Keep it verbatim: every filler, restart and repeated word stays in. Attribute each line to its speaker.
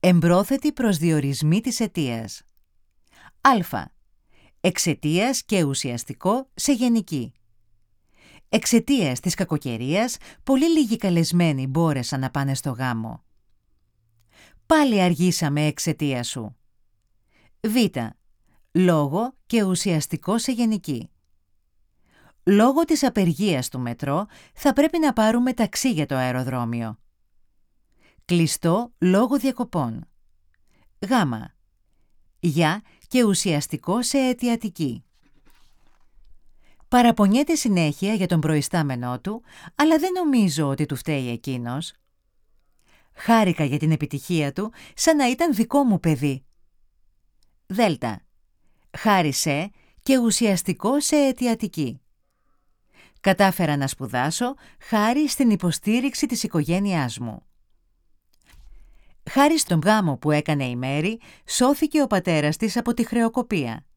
Speaker 1: Εμπρόθετοι προσδιορισμοί της αιτίας. Α. Εξαιτίας και ουσιαστικό σε γενική. Εξαιτίας της κακοκαιρίας, πολύ λίγοι καλεσμένοι μπόρεσαν να πάνε στο γάμο. Πάλι αργήσαμε εξαιτίας σου. Β. Λόγο και ουσιαστικό σε γενική. Λόγω της απεργίας του μετρό θα πρέπει να πάρουμε ταξί για το αεροδρόμιο. Κλειστό λόγω διακοπών. Γ. Για και ουσιαστικό σε αιτιατική. Παραπονιέται συνέχεια για τον προϊστάμενό του, αλλά δεν νομίζω ότι του φταίει εκείνος. Χάρηκα για την επιτυχία του, σαν να ήταν δικό μου παιδί. Δ. Χάρισε και ουσιαστικό σε αιτιατική. Κατάφερα να σπουδάσω χάρη στην υποστήριξη της οικογένειάς μου. Χάρη στον γάμο που έκανε η Μέρη, σώθηκε ο πατέρας της από τη χρεοκοπία.